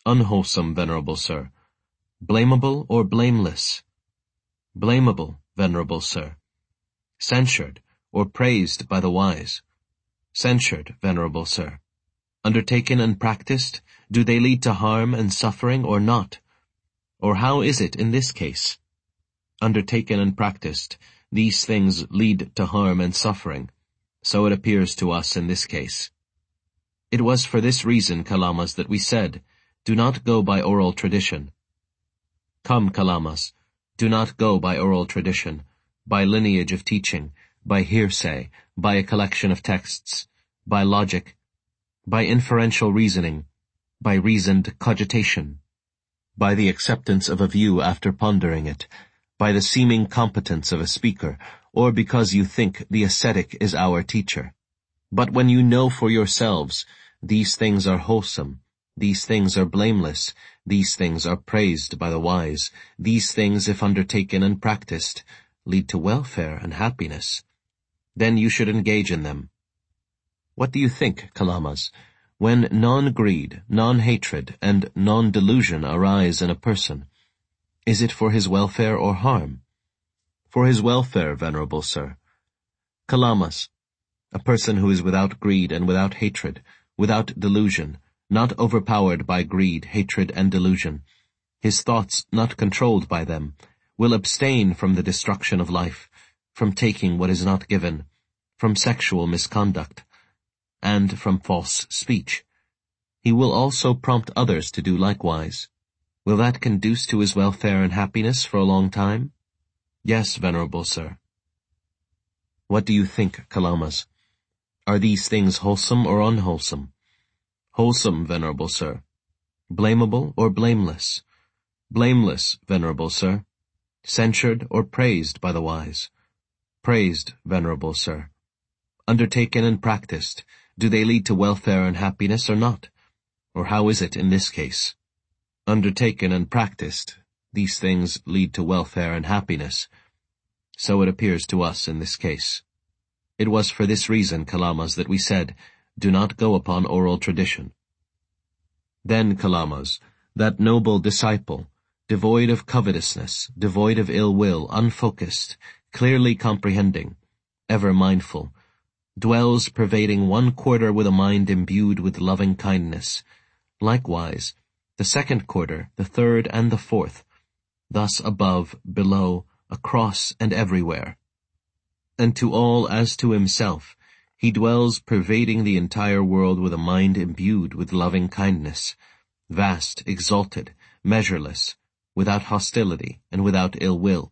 unwholesome, venerable sir? Blamable or blameless? Blamable, venerable sir. Censured or praised by the wise? Censured, venerable sir. Undertaken and practiced, do they lead to harm and suffering or not? Or how is it in this case? Undertaken and practiced, these things lead to harm and suffering. So it appears to us in this case. It was for this reason, Kalamas, that we said, do not go by oral tradition. Come, Kalamas, do not go by oral tradition, by lineage of teaching, by hearsay, by a collection of texts, by logic, by inferential reasoning, by reasoned cogitation, by the acceptance of a view after pondering it, by the seeming competence of a speaker, or because you think the ascetic is our teacher. But when you know for yourselves, these things are wholesome, these things are blameless, these things are praised by the wise, these things, if undertaken and practiced, lead to welfare and happiness, then you should engage in them. What do you think, Kalamas, when non-greed, non-hatred, and non-delusion arise in a person? Is it for his welfare or harm? For his welfare, venerable sir. Kalamas, a person who is without greed and without hatred, without delusion, not overpowered by greed, hatred, and delusion, his thoughts not controlled by them, will abstain from the destruction of life, from taking what is not given, from sexual misconduct, and from false speech. He will also prompt others to do likewise. Will that conduce to his welfare and happiness for a long time? Yes, venerable sir. What do you think, Kalamas? Are these things wholesome or unwholesome? Wholesome, venerable sir. Blamable or blameless? Blameless, venerable sir. Censured or praised by the wise? Praised, venerable sir. Undertaken and practiced, do they lead to welfare and happiness or not? Or how is it in this case? Undertaken and practiced, these things lead to welfare and happiness. So it appears to us in this case. It was for this reason, Kalamas, that we said, do not go upon oral tradition. Then, Kalamas, that noble disciple, devoid of covetousness, devoid of ill will, unfocused, clearly comprehending, ever mindful, dwells pervading one quarter with a mind imbued with loving kindness. Likewise, the second quarter, the third, and the fourth, thus above, below, across, and everywhere. And to all as to himself, he dwells pervading the entire world with a mind imbued with loving kindness, vast, exalted, measureless, without hostility and without ill will.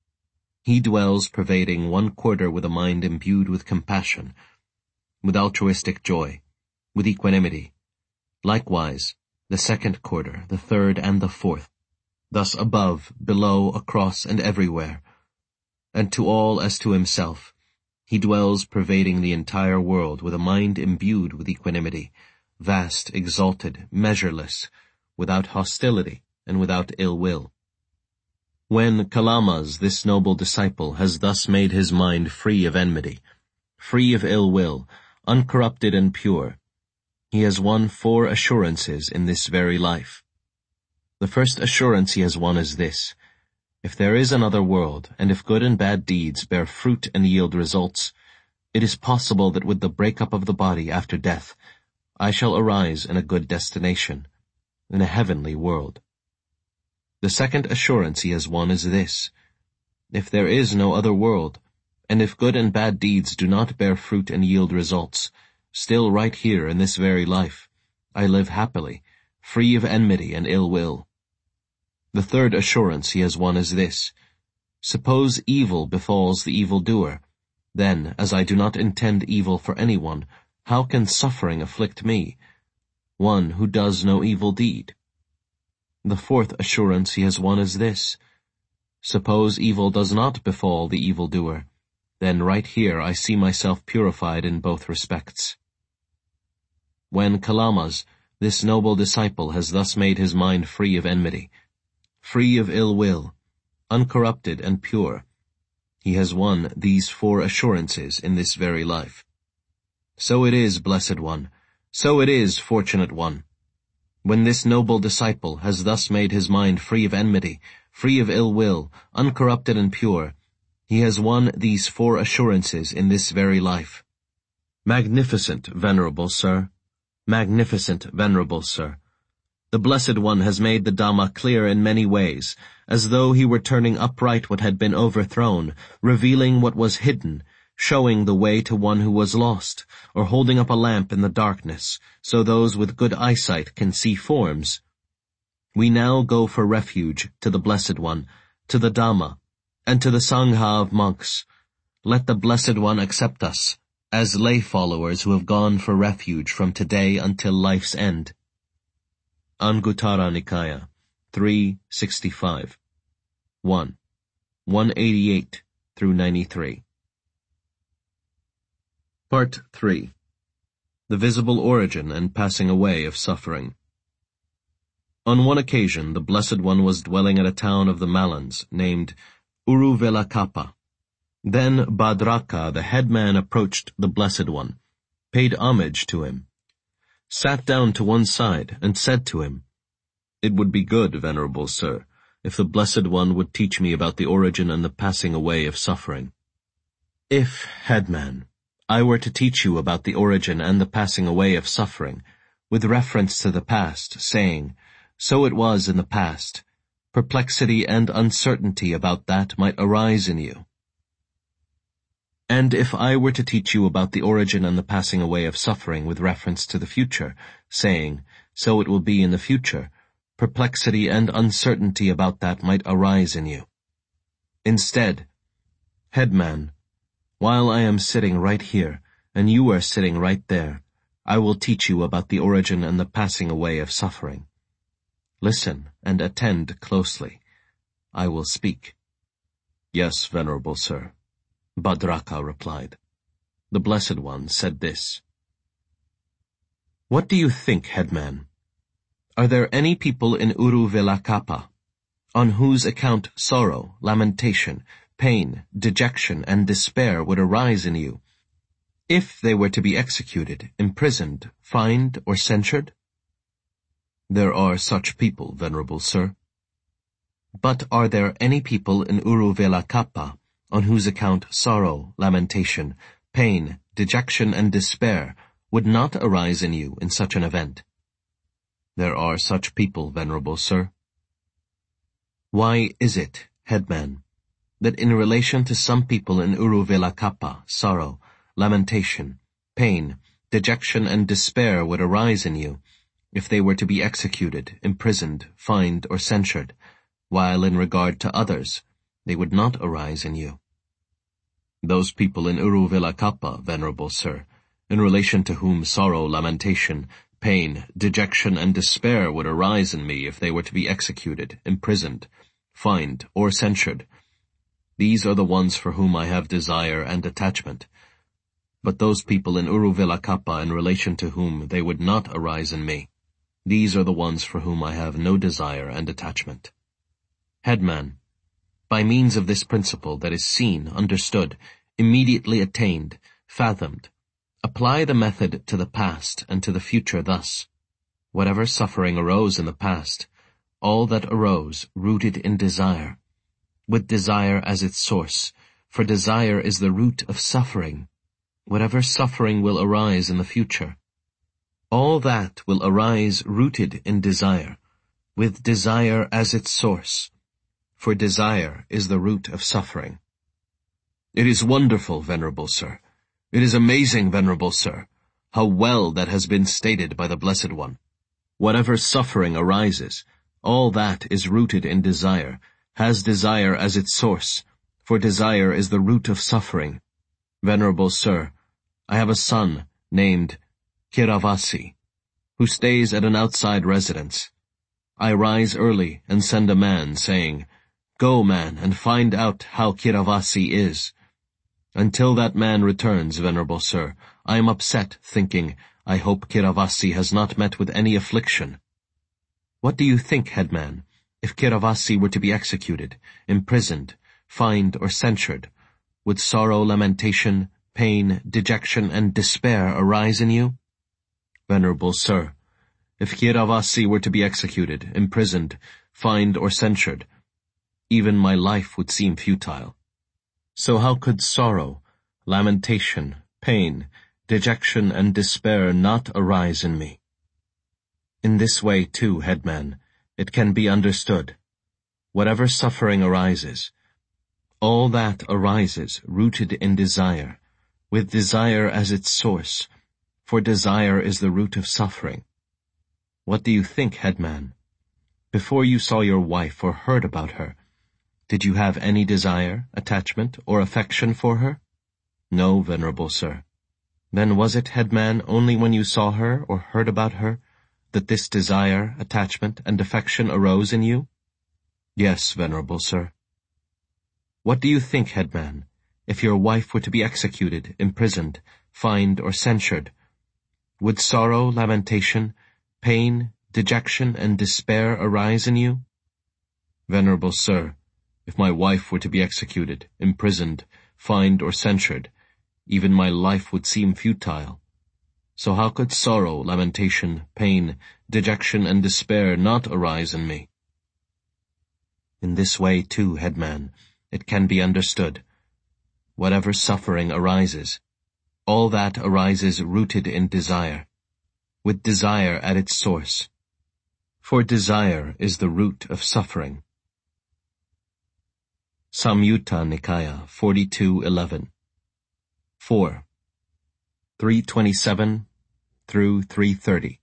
He dwells pervading one quarter with a mind imbued with compassion, with altruistic joy, with equanimity. Likewise, the second quarter, the third, and the fourth, thus above, below, across, and everywhere. And to all as to himself, he dwells pervading the entire world with a mind imbued with equanimity, vast, exalted, measureless, without hostility and without ill will. When Kalamas, this noble disciple, has thus made his mind free of enmity, free of ill will, uncorrupted and pure, he has won 4 assurances in this very life. The first assurance he has won is this: if there is another world, and if good and bad deeds bear fruit and yield results, it is possible that with the breakup of the body after death, I shall arise in a good destination, in a heavenly world. The second assurance he has won is this: if there is no other world, and if good and bad deeds do not bear fruit and yield results, still right here in this very life, I live happily, free of enmity and ill will. The third assurance he has won is this: suppose evil befalls the evildoer, then, as I do not intend evil for anyone, how can suffering afflict me, one who does no evil deed? The fourth assurance he has won is this: suppose evil does not befall the evildoer, then right here I see myself purified in both respects. When Kalamas, this noble disciple, has thus made his mind free of enmity, free of ill will, uncorrupted and pure, he has won these 4 assurances in this very life. So it is, blessed one, so it is, fortunate one. When this noble disciple has thus made his mind free of enmity, free of ill will, uncorrupted and pure, he has won these 4 assurances in this very life. Magnificent, venerable sir. Magnificent, venerable sir. The Blessed One has made the Dhamma clear in many ways, as though he were turning upright what had been overthrown, revealing what was hidden, showing the way to one who was lost, or holding up a lamp in the darkness, so those with good eyesight can see forms. We now go for refuge to the Blessed One, to the Dhamma, and to the Sangha of monks. Let the Blessed One accept us, as lay followers who have gone for refuge from today until life's end. Anguttara Nikaya, 365. 1. 188 through 93. Part 3. The visible origin and passing away of suffering. On one occasion, the Blessed One was dwelling at a town of the Malans named Uruvelakapa. Then Bhadraka, the headman, approached the Blessed One, paid homage to him, sat down to one side, and said to him, "It would be good, venerable sir, if the Blessed One would teach me about the origin and the passing away of suffering." If, headman, I were to teach you about the origin and the passing away of suffering, with reference to the past, saying, "So it was in the past," perplexity and uncertainty about that might arise in you. And if I were to teach you about the origin and the passing away of suffering with reference to the future, saying, "So it will be in the future," perplexity and uncertainty about that might arise in you. Instead, headman, while I am sitting right here, and you are sitting right there, I will teach you about the origin and the passing away of suffering. Listen and attend closely. I will speak. "Yes, venerable sir," Bhadraka replied. The Blessed One said this. What do you think, headman? Are there any people in Uruvelakapa on whose account sorrow, lamentation, pain, dejection, and despair would arise in you, if they were to be executed, imprisoned, fined, or censured? There are such people, venerable sir. But are there any people in Uruvelakapa on whose account sorrow, lamentation, pain, dejection, and despair would not arise in you in such an event? There are such people, venerable sir. Why is it, headman, that in relation to some people in Uruvelakapa, sorrow, lamentation, pain, dejection, and despair would arise in you, if they were to be executed, imprisoned, fined, or censured, while in regard to others, they would not arise in you? Those people in Uruvelakapa, venerable sir, in relation to whom sorrow, lamentation, pain, dejection, and despair would arise in me if they were to be executed, imprisoned, fined, or censured, these are the ones for whom I have desire and attachment. But those people in Uruvelakapa in relation to whom they would not arise in me, these are the ones for whom I have no desire and attachment. Headman, by means of this principle that is seen, understood, immediately attained, fathomed, apply the method to the past and to the future thus. Whatever suffering arose in the past, all that arose rooted in desire, with desire as its source, for desire is the root of suffering. Whatever suffering will arise in the future, all that will arise rooted in desire, with desire as its source, for desire is the root of suffering. It is wonderful, venerable sir. It is amazing, venerable sir, how well that has been stated by the Blessed One. Whatever suffering arises, all that is rooted in desire, has desire as its source, for desire is the root of suffering. Venerable sir, I have a son named Kiravasi, who stays at an outside residence. I rise early and send a man, saying, "Go, man, and find out how Kiravasi is." Until that man returns, venerable sir, I am upset, thinking, I hope Kiravasi has not met with any affliction. What do you think, headman, if Kiravasi were to be executed, imprisoned, fined, or censured? Would sorrow, lamentation, pain, dejection, and despair arise in you? Venerable sir, If Kiravasi were to be executed, imprisoned, fined, or censured, even my life would seem futile. So how could sorrow, lamentation, pain, dejection, and despair not arise in me? In this way, too, headman, it can be understood. Whatever suffering arises, all that arises rooted in desire, with desire as its source, for desire is the root of suffering. What do you think, headman? Before you saw your wife or heard about her, did you have any desire, attachment, or affection for her? No, venerable sir. Then was it, headman, only when you saw her or heard about her that this desire, attachment, and affection arose in you? Yes, venerable sir. What do you think, headman, if your wife were to be executed, imprisoned, fined, or censured? Would sorrow, lamentation, pain, dejection, and despair arise in you? Venerable sir, if my wife were to be executed, imprisoned, fined, or censured, even my life would seem futile. So how could sorrow, lamentation, pain, dejection, and despair not arise in me? In this way, too, headman, it can be understood. Whatever suffering arises, all that arises rooted in desire, with desire at its source. For desire is the root of suffering. Samyutta Nikaya 42:11. 4. 327 through 330.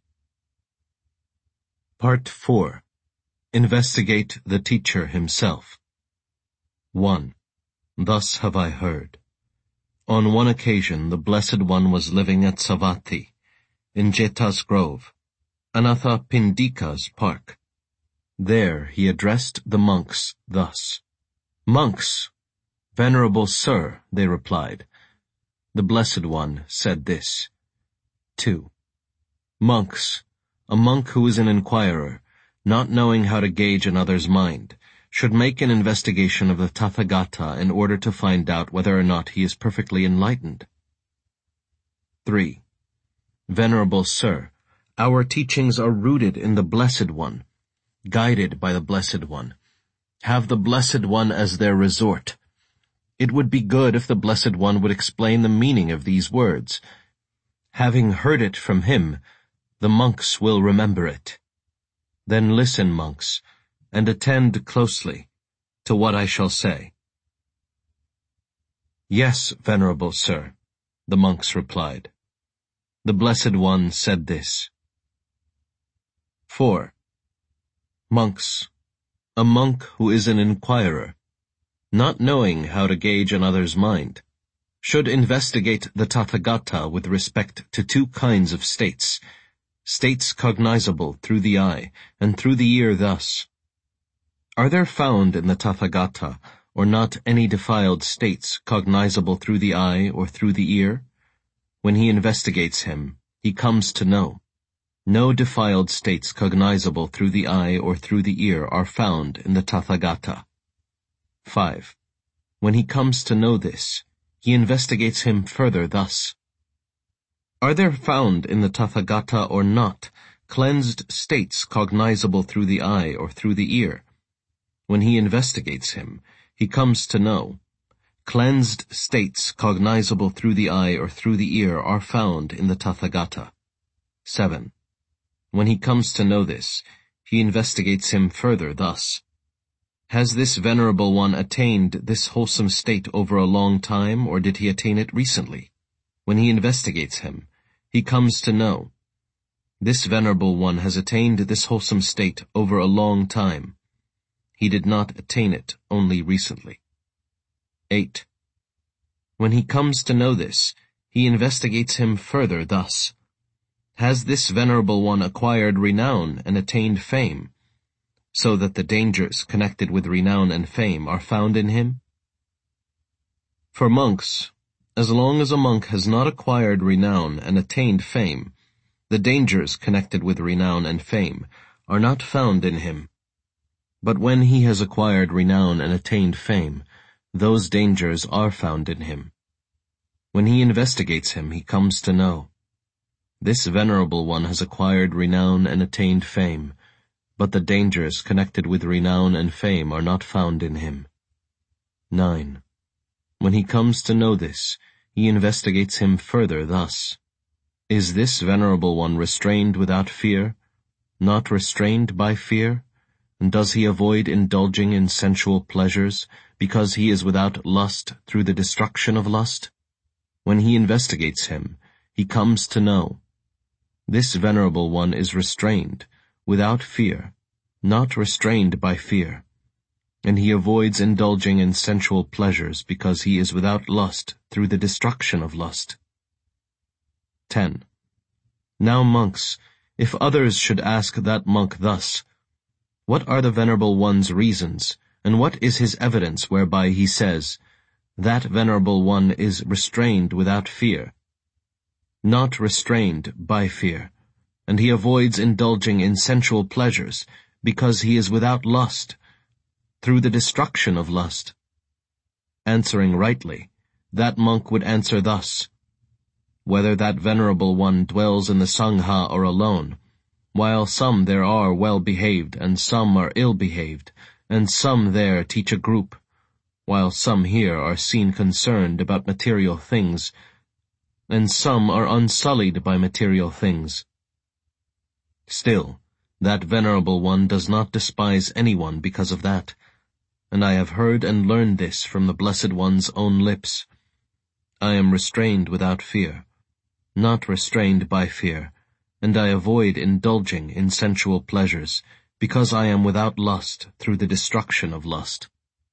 Part 4. Investigate the teacher himself. 1. Thus have I heard. On one occasion the Blessed One was living at Savatthi, in Jeta's grove, Anathapindika's park. There he addressed the monks thus. Monks! Venerable sir, they replied. The Blessed One said this. 2. Monks, a monk who is an inquirer, not knowing how to gauge another's mind, should make an investigation of the Tathagata in order to find out whether or not he is perfectly enlightened. 3. Venerable sir, our teachings are rooted in the Blessed One, guided by the Blessed One, have the Blessed One as their resort. It would be good if the Blessed One would explain the meaning of these words. Having heard it from him, the monks will remember it. Then listen, monks, and attend closely to what I shall say. Yes, venerable sir, the monks replied. The Blessed One said this. 4. Monks, a monk who is an inquirer, not knowing how to gauge another's mind, should investigate the Tathagata with respect to two kinds of states, states cognizable through the eye and through the ear thus. Are there found in the Tathagata or not any defiled states cognizable through the eye or through the ear? When he investigates him, he comes to know. No defiled states cognizable through the eye or through the ear are found in the Tathagata. 5. When he comes to know this, he investigates him further thus. Are there found in the Tathagata or not cleansed states cognizable through the eye or through the ear? When he investigates him, he comes to know. Cleansed states cognizable through the eye or through the ear are found in the Tathagata. 7. When he comes to know this, he investigates him further thus. Has this Venerable One attained this wholesome state over a long time, or did he attain it recently? When he investigates him, he comes to know. This Venerable One has attained this wholesome state over a long time. He did not attain it only recently. 8. When he comes to know this, he investigates him further thus. Has this Venerable One acquired renown and attained fame, so that the dangers connected with renown and fame are found in him? For monks, as long as a monk has not acquired renown and attained fame, the dangers connected with renown and fame are not found in him. But when he has acquired renown and attained fame, those dangers are found in him. When he investigates him, he comes to know. This venerable one has acquired renown and attained fame, but the dangers connected with renown and fame are not found in him. 9. When he comes to know this, he investigates him further thus: Is this venerable one restrained without fear, not restrained by fear? And does he avoid indulging in sensual pleasures, because he is without lust through the destruction of lust? When he investigates him, he comes to know: This venerable one is restrained, without fear, not restrained by fear, and he avoids indulging in sensual pleasures because he is without lust through the destruction of lust. 10. Now monks, if others should ask that monk thus, What are the venerable one's reasons, and what is his evidence whereby he says, That venerable one is restrained without fear, not restrained by fear, and he avoids indulging in sensual pleasures, because he is without lust, through the destruction of lust? Answering rightly, that monk would answer thus: Whether that venerable one dwells in the Sangha or alone, while some there are well-behaved, and some are ill-behaved, and some there teach a group, while some here are seen concerned about material things, and some are unsullied by material things. Still, that venerable one does not despise anyone because of that, and I have heard and learned this from the Blessed One's own lips. I am restrained without fear, not restrained by fear, and I avoid indulging in sensual pleasures, because I am without lust through the destruction of lust.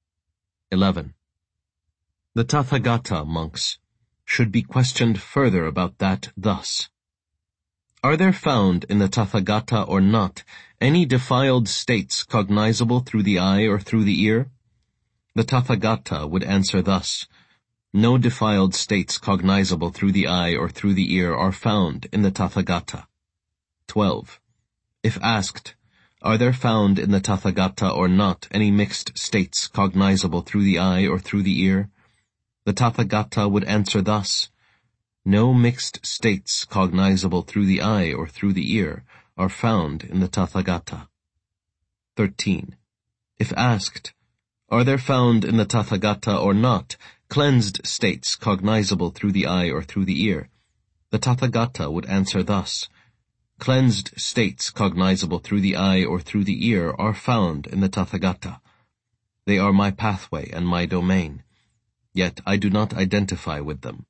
11. The Tathagata, monks, should be questioned further about that thus: Are there found in the Tathagata or not any defiled states cognizable through the eye or through the ear? The Tathagata would answer thus: No defiled states cognizable through the eye or through the ear are found in the Tathagata. 12. If asked, Are there found in the Tathagata or not any mixed states cognizable through the eye or through the ear? The Tathagata would answer thus: No mixed states cognizable through the eye or through the ear are found in the Tathagata. 13. If asked, Are there found in the Tathagata or not cleansed states cognizable through the eye or through the ear? The Tathagata would answer thus: Cleansed states cognizable through the eye or through the ear are found in the Tathagata. They are my pathway and my domain, yet I do not identify with them.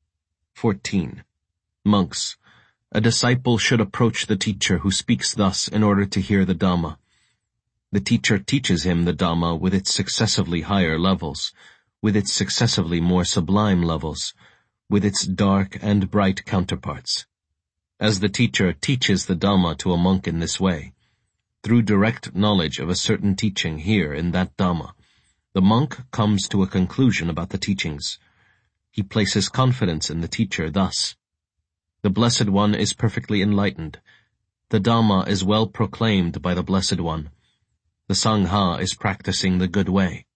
14. Monks, a disciple should approach the teacher who speaks thus in order to hear the Dhamma. The teacher teaches him the Dhamma with its successively higher levels, with its successively more sublime levels, with its dark and bright counterparts. As the teacher teaches the Dhamma to a monk in this way, through direct knowledge of a certain teaching here in that Dhamma, the monk comes to a conclusion about the teachings. He places confidence in the teacher thus: The Blessed One is perfectly enlightened. The Dhamma is well proclaimed by the Blessed One. The Sangha is practicing the good way.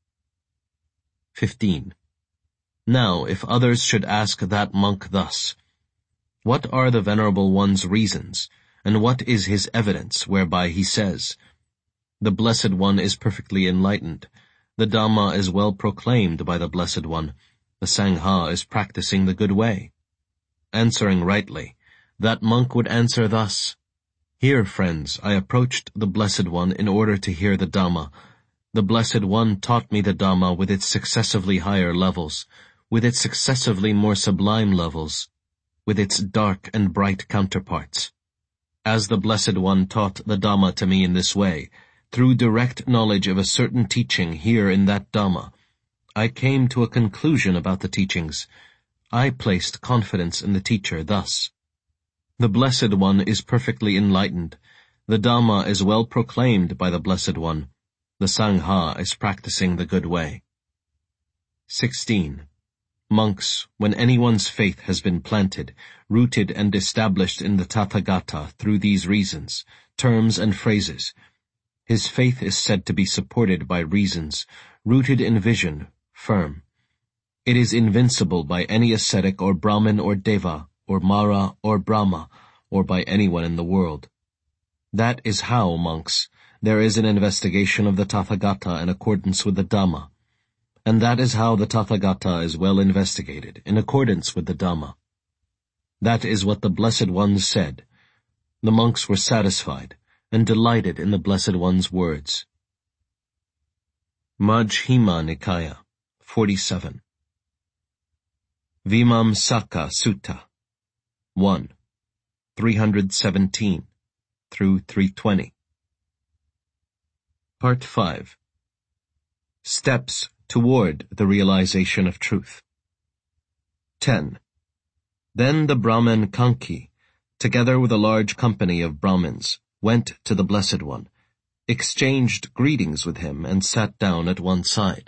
15. Now, if others should ask that monk thus, What are the Venerable One's reasons, and what is his evidence whereby he says, The Blessed One is perfectly enlightened. The Dhamma is well proclaimed by the Blessed One. The Sangha is practicing the good way? Answering rightly, that monk would answer thus: Here, friends, I approached the Blessed One in order to hear the Dhamma. The Blessed One taught me the Dhamma with its successively higher levels, with its successively more sublime levels, with its dark and bright counterparts. As the Blessed One taught the Dhamma to me in this way, through direct knowledge of a certain teaching here in that Dhamma, I came to a conclusion about the teachings. I placed confidence in the teacher thus: The Blessed One is perfectly enlightened. The Dhamma is well proclaimed by the Blessed One. The Sangha is practicing the good way. 16. Monks, when anyone's faith has been planted, rooted and established in the Tathagata through these reasons, terms and phrases, his faith is said to be supported by reasons, rooted in vision, firm. It is invincible by any ascetic or Brahmin or Deva or Mara, or Brahma, or by anyone in the world. That is how, monks, there is an investigation of the Tathagata in accordance with the Dhamma. And that is how the Tathagata is well investigated, in accordance with the Dhamma. That is what the Blessed Ones said. The monks were satisfied and delighted in the Blessed One's words. Majjhima Nikaya, 47. Vimamsaka Sutta, 1, 317 through 320. Part 5. Steps toward the realization of truth. 10. Then the Brahmin Kanki, together with a large company of Brahmins, went to the Blessed One, exchanged greetings with him, and sat down at one side.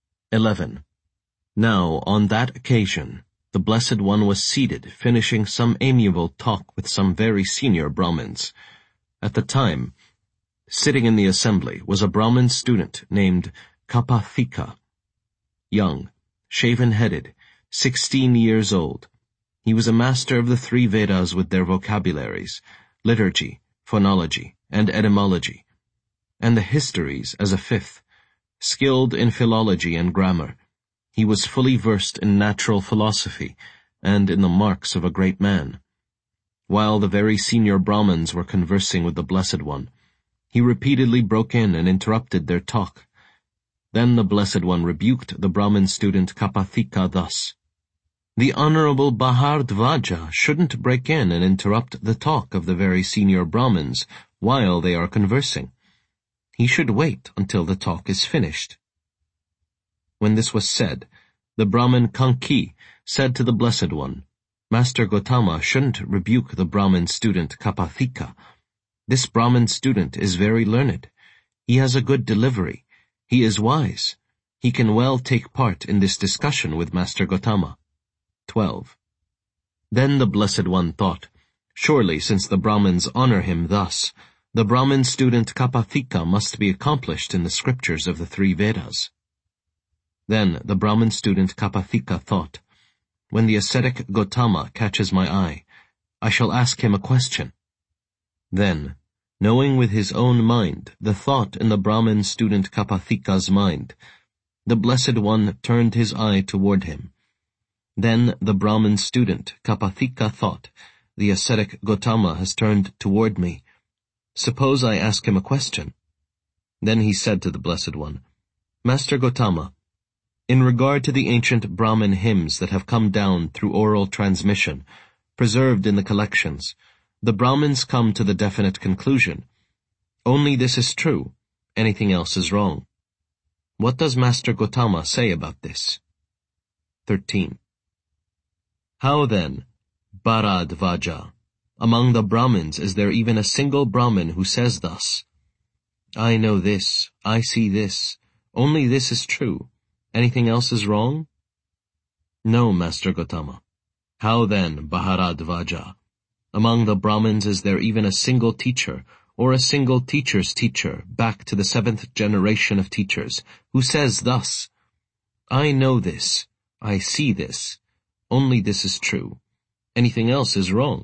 11. Now, on that occasion, the Blessed One was seated, finishing some amiable talk with some very senior Brahmins. At the time, sitting in the assembly was a Brahmin student named Kapathika. Young, shaven-headed, 16 years old. He was a master of the 3 Vedas with their vocabularies, liturgy, phonology, and etymology, and the histories as a 5th, skilled in philology and grammar. He was fully versed in natural philosophy and in the marks of a great man. While the very senior Brahmins were conversing with the Blessed One, he repeatedly broke in and interrupted their talk. Then the Blessed One rebuked the Brahmin student Kapathika thus: "The Honorable Bhardvaja shouldn't break in and interrupt the talk of the very senior Brahmins while they are conversing. He should wait until the talk is finished." When this was said, the Brahmin Kanki said to the Blessed One, "Master Gotama shouldn't rebuke the Brahmin student Kapathika. This Brahmin student is very learned. He has a good delivery. He is wise. He can well take part in this discussion with Master Gotama." 12. Then the Blessed One thought, surely since the Brahmins honor him thus, the Brahmin student Kapathika must be accomplished in the scriptures of the 3 Vedas. Then the Brahmin student Kapathika thought, when the ascetic Gotama catches my eye, I shall ask him a question. Then, knowing with his own mind the thought in the Brahmin student Kapathika's mind, the Blessed One turned his eye toward him. Then the Brahmin student Kapathika thought, the ascetic Gotama has turned toward me. Suppose I ask him a question. Then he said to the Blessed One, Master Gotama, in regard to the ancient Brahmin hymns that have come down through oral transmission, preserved in the collections, the Brahmins come to the definite conclusion, only this is true, anything else is wrong. What does Master Gotama say about this? 13. How then, Bharadvaja, among the Brahmins is there even a single Brahmin who says thus, I know this, I see this, only this is true, anything else is wrong? No, Master Gotama. How then, Bharadvaja, among the Brahmins is there even a single teacher, or a single teacher's teacher, back to the 7th generation of teachers, who says thus, I know this, I see this, only this is true, anything else is wrong?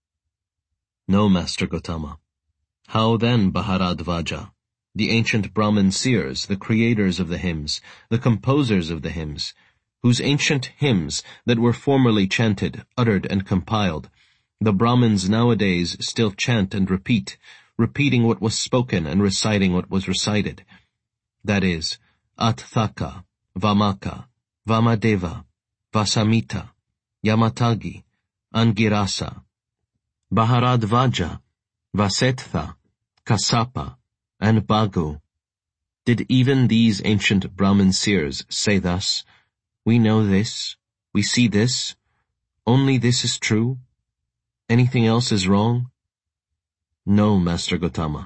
No, Master Gotama. How then, Bharadvaja, the ancient Brahmin seers, the creators of the hymns, the composers of the hymns, whose ancient hymns that were formerly chanted, uttered, and compiled, the Brahmins nowadays still chant and repeat, repeating what was spoken and reciting what was recited. That is, Atthaka, Vamaka, Vamadeva, Vasamita, Yamatagi, Angirasa, Bharadvaja, Vasetha, Kasapa, and Bhagu. Did even these ancient Brahmin seers say thus, we know this, we see this, only this is true, anything else is wrong? No, Master Gotama.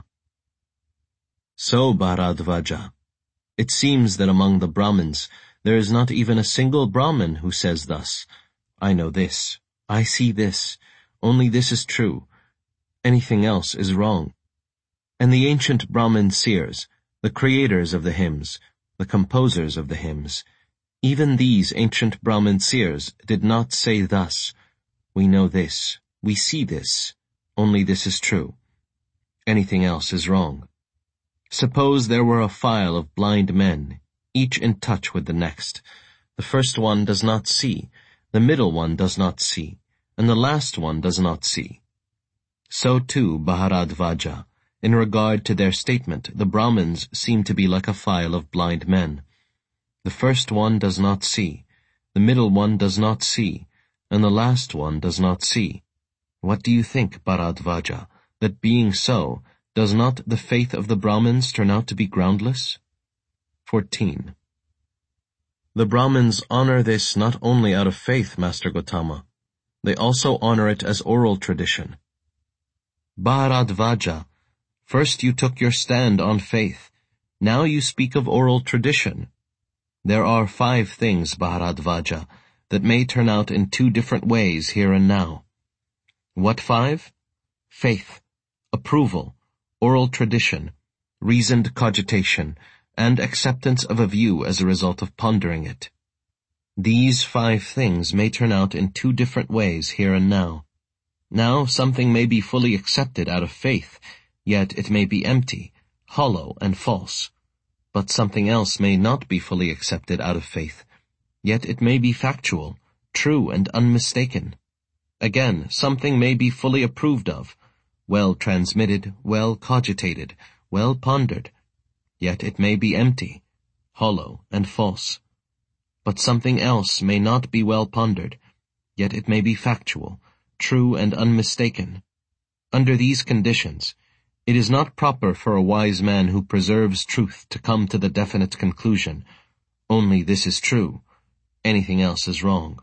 So, Bharadvaja, it seems that among the Brahmins there is not even a single Brahmin who says thus, I know this, I see this, only this is true, anything else is wrong. And the ancient Brahmin seers, the creators of the hymns, the composers of the hymns, even these ancient Brahmin seers did not say thus, We know this, we see this, only this is true. Anything else is wrong. Suppose there were a file of blind men, each in touch with the next. The first one does not see, the middle one does not see, and the last one does not see. So too, Bharadvaja, in regard to their statement, the Brahmins seem to be like a file of blind men. The first one does not see, the middle one does not see, and the last one does not see. What do you think, Bharadvaja, that being so, does not the faith of the Brahmins turn out to be groundless? 14. The Brahmins honor this not only out of faith, Master Gotama. They also honor it as oral tradition. Bharadvaja, first you took your stand on faith. Now you speak of oral tradition. There are 5 things, Bharadvaja, that may turn out in 2 different ways here and now. What 5? Faith, approval, oral tradition, reasoned cogitation, and acceptance of a view as a result of pondering it. These 5 things may turn out in 2 different ways here and now. Now something may be fully accepted out of faith, yet it may be empty, hollow, and false. But something else may not be fully accepted out of faith, yet it may be factual, true, and unmistaken. Again, something may be fully approved of, well transmitted, well cogitated, well pondered, yet it may be empty, hollow, and false. But something else may not be well pondered, yet it may be factual, true, and unmistaken. Under these conditions, it is not proper for a wise man who preserves truth to come to the definite conclusion, only this is true, anything else is wrong.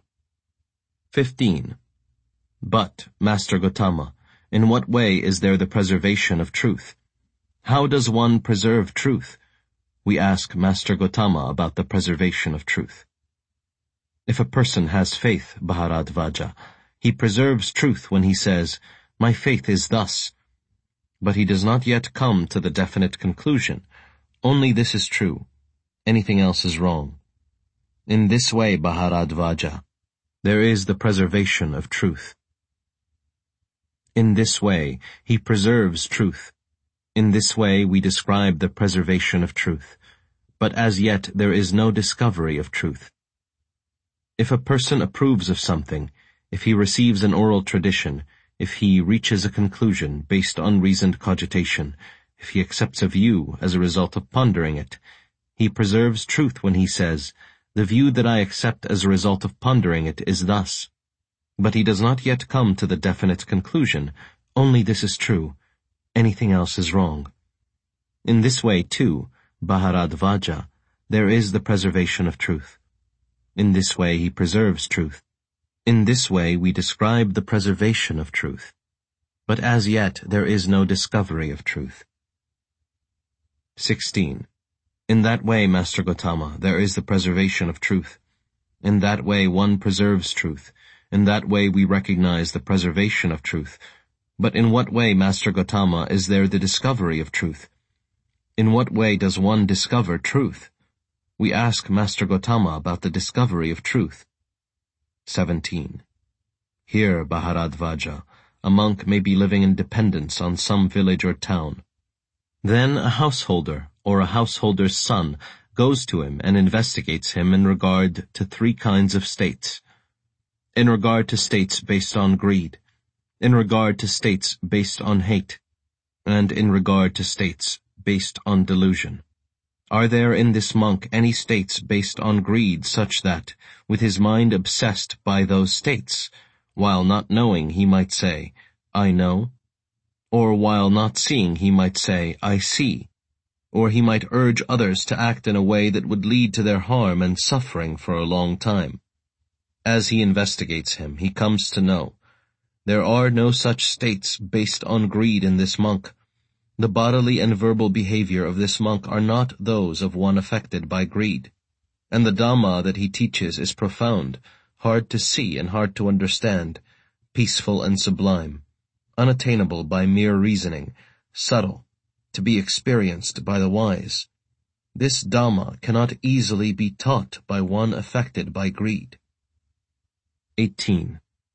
15. But, Master Gotama, in what way is there the preservation of truth? How does one preserve truth? We ask Master Gotama about the preservation of truth. If a person has faith, Bharadvaja, he preserves truth when he says, "My faith is thus." But he does not yet come to the definite conclusion, only this is true, anything else is wrong. In this way, Bharadvaja, there is the preservation of truth. In this way, he preserves truth. In this way we describe the preservation of truth. But as yet there is no discovery of truth. If a person approves of something, if he receives an oral tradition, if he reaches a conclusion based on reasoned cogitation, if he accepts a view as a result of pondering it, he preserves truth when he says, "The view that I accept as a result of pondering it is thus." But he does not yet come to the definite conclusion, only this is true, anything else is wrong. In this way, too, Bharadvaja, there is the preservation of truth. In this way he preserves truth. In this way we describe the preservation of truth. But as yet there is no discovery of truth. 16. In that way, Master Gotama, there is the preservation of truth. In that way one preserves truth. In that way we recognize the preservation of truth. But in what way, Master Gotama, is there the discovery of truth? In what way does one discover truth? We ask Master Gotama about the discovery of truth. 17. Here, Bharadvaja, a monk may be living in dependence on some village or town. Then a householder, or a householder's son, goes to him and investigates him in regard to 3 kinds of states. In regard to states based on greed, in regard to states based on hate, and in regard to states based on delusion. Are there in this monk any states based on greed such that, with his mind obsessed by those states, while not knowing he might say, "I know," or while not seeing he might say, "I see," or he might urge others to act in a way that would lead to their harm and suffering for a long time? As he investigates him, he comes to know, there are no such states based on greed in this monk. The bodily and verbal behavior of this monk are not those of one affected by greed. And the Dhamma that he teaches is profound, hard to see and hard to understand, peaceful and sublime, unattainable by mere reasoning, subtle, to be experienced by the wise. This Dhamma cannot easily be taught by one affected by greed. 18.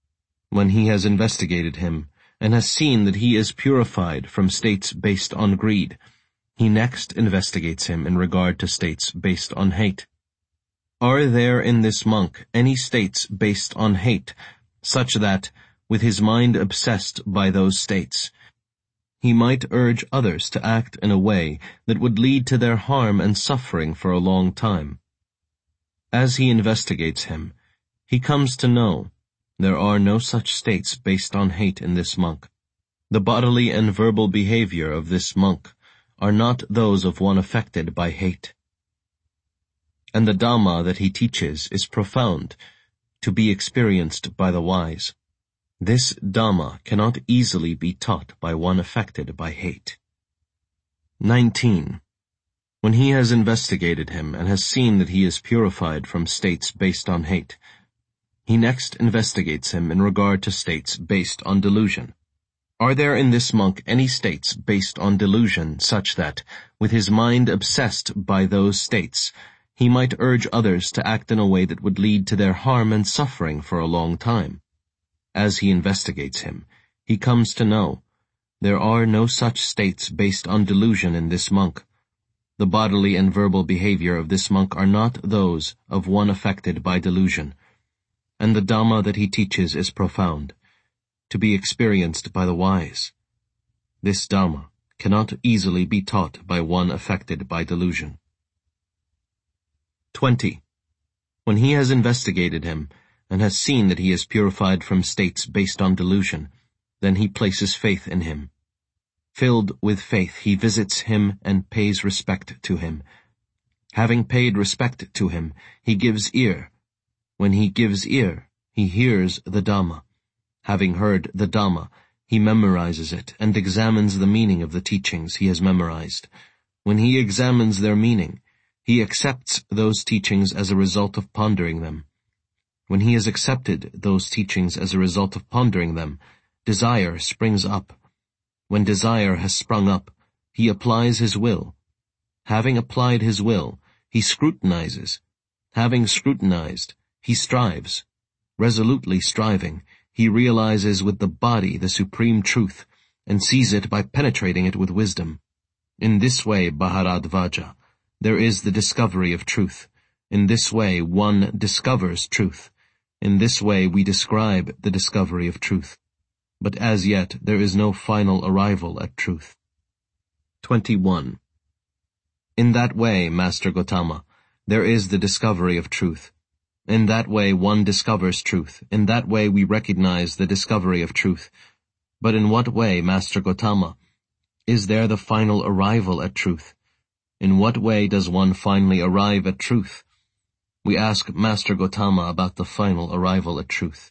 When he has investigated him, and has seen that he is purified from states based on greed, he next investigates him in regard to states based on hate. Are there in this monk any states based on hate, such that, with his mind obsessed by those states, he might urge others to act in a way that would lead to their harm and suffering for a long time? As he investigates him, he comes to know there are no such states based on hate in this monk. The bodily and verbal behavior of this monk are not those of one affected by hate. And the Dhamma that he teaches is profound, to be experienced by the wise. This Dhamma cannot easily be taught by one affected by hate. 19. When he has investigated him and has seen that he is purified from states based on hate, he next investigates him in regard to states based on delusion. Are there in this monk any states based on delusion such that, with his mind obsessed by those states, he might urge others to act in a way that would lead to their harm and suffering for a long time? As he investigates him, he comes to know there are no such states based on delusion in this monk. The bodily and verbal behavior of this monk are not those of one affected by delusion, and the Dhamma that he teaches is profound, to be experienced by the wise. This Dhamma cannot easily be taught by one affected by delusion. 20. When he has investigated him, and has seen that he is purified from states based on delusion, then he places faith in him. Filled with faith, he visits him and pays respect to him. Having paid respect to him, he gives ear. When he gives ear, he hears the Dhamma. Having heard the Dhamma, he memorizes it and examines the meaning of the teachings he has memorized. When he examines their meaning, he accepts those teachings as a result of pondering them. When he has accepted those teachings as a result of pondering them, desire springs up. When desire has sprung up, he applies his will. Having applied his will, he scrutinizes. Having scrutinized, he strives. Resolutely striving, he realizes with the body the supreme truth, and sees it by penetrating it with wisdom. In this way, Bharadvaja, there is the discovery of truth. In this way one discovers truth. In this way we describe the discovery of truth. But as yet there is no final arrival at truth. 21. In that way, Master Gotama, there is the discovery of truth. In that way one discovers truth. In that way we recognize the discovery of truth. But in what way, Master Gotama, is there the final arrival at truth? In what way does one finally arrive at truth? We ask Master Gotama about the final arrival at truth.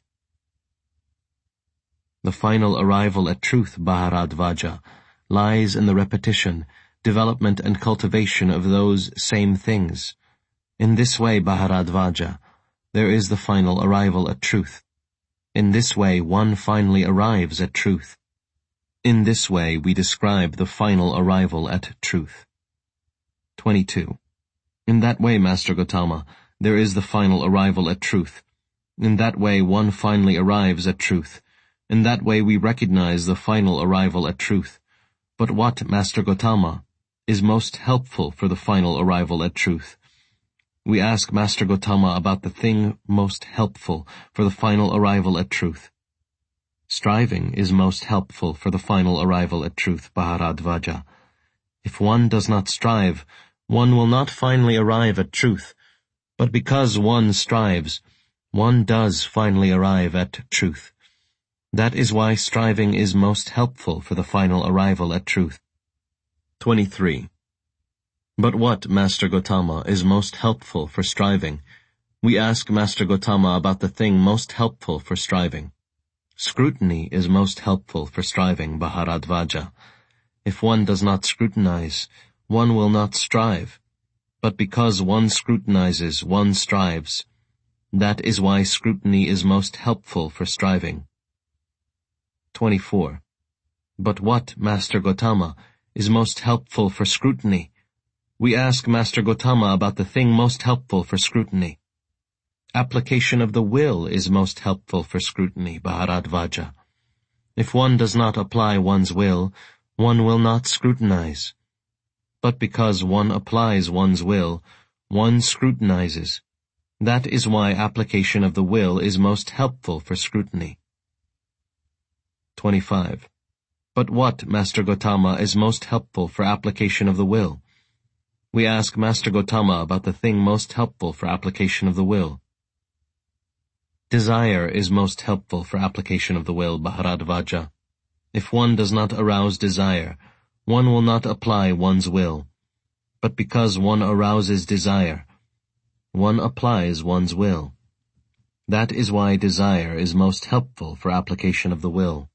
The final arrival at truth, Bharadvaja, lies in the repetition, development and cultivation of those same things. In this way, Bharadvaja, there is the final arrival at truth. In this way one finally arrives at truth. In this way we describe the final arrival at truth. 22. In that way, Master Gotama, there is the final arrival at truth. In that way one finally arrives at truth. In that way we recognize the final arrival at truth. But what, Master Gotama, is most helpful for the final arrival at truth? We ask Master Gotama about the thing most helpful for the final arrival at truth. Striving is most helpful for the final arrival at truth, Bharadvaja. If one does not strive, one will not finally arrive at truth. But because one strives, one does finally arrive at truth. That is why striving is most helpful for the final arrival at truth. 23. But what, Master Gotama, is most helpful for striving? We ask Master Gotama about the thing most helpful for striving. Scrutiny is most helpful for striving, Bharadvaja. If one does not scrutinize, one will not strive. But because one scrutinizes, one strives. That is why scrutiny is most helpful for striving. 24. But what, Master Gotama, is most helpful for scrutiny? We ask Master Gotama about the thing most helpful for scrutiny. Application of the will is most helpful for scrutiny, Bharadvaja. If one does not apply one's will, one will not scrutinize. But because one applies one's will, one scrutinizes. That is why application of the will is most helpful for scrutiny. 25. But what, Master Gotama, is most helpful for application of the will? We ask Master Gotama about the thing most helpful for application of the will. Desire is most helpful for application of the will, Bharadvaja. If one does not arouse desire, one will not apply one's will. But because one arouses desire, one applies one's will. That is why desire is most helpful for application of the will.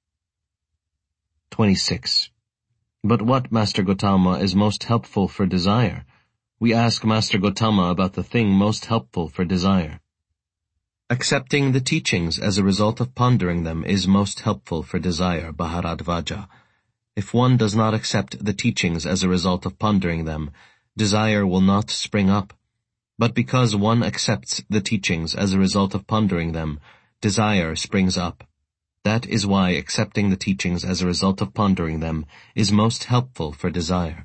26. But what, Master Gotama, is most helpful for desire? We ask Master Gotama about the thing most helpful for desire. Accepting the teachings as a result of pondering them is most helpful for desire, Bharadvaja. If one does not accept the teachings as a result of pondering them, desire will not spring up. But because one accepts the teachings as a result of pondering them, desire springs up. That is why accepting the teachings as a result of pondering them is most helpful for desire.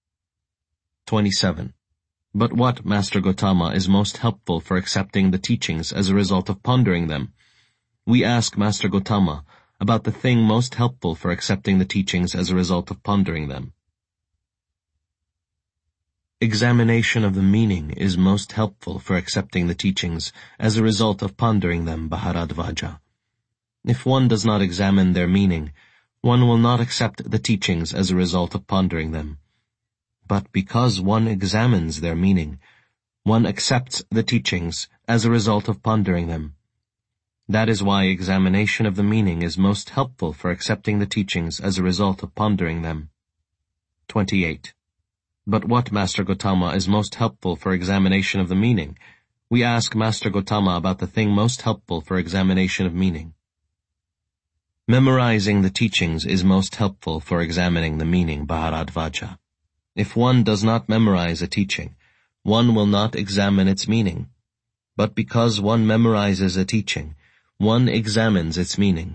27. But what, Master Gotama, is most helpful for accepting the teachings as a result of pondering them? We ask Master Gotama about the thing most helpful for accepting the teachings as a result of pondering them. Examination of the meaning is most helpful for accepting the teachings as a result of pondering them, Bharadvaja. If one does not examine their meaning, one will not accept the teachings as a result of pondering them. But because one examines their meaning, one accepts the teachings as a result of pondering them. That is why examination of the meaning is most helpful for accepting the teachings as a result of pondering them. 28. But what, Master Gotama, is most helpful for examination of the meaning? We ask Master Gotama about the thing most helpful for examination of meaning. Memorizing the teachings is most helpful for examining the meaning, Bharadvaja. If one does not memorize a teaching, one will not examine its meaning. But because one memorizes a teaching, one examines its meaning.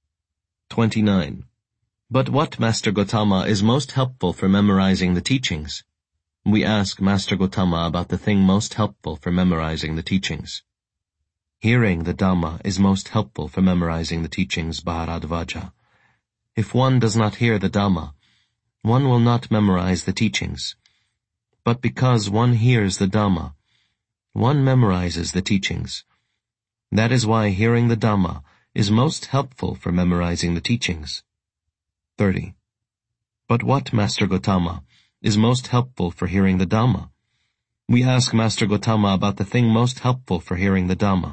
29. But what, Master Gotama, is most helpful for memorizing the teachings? We ask Master Gotama about the thing most helpful for memorizing the teachings. Hearing the Dhamma is most helpful for memorizing the teachings, Bharadvaja. If one does not hear the Dhamma, one will not memorize the teachings. But because one hears the Dhamma, one memorizes the teachings. That is why hearing the Dhamma is most helpful for memorizing the teachings. 30. But what, Master Gotama, is most helpful for hearing the Dhamma? We ask Master Gotama about the thing most helpful for hearing the Dhamma.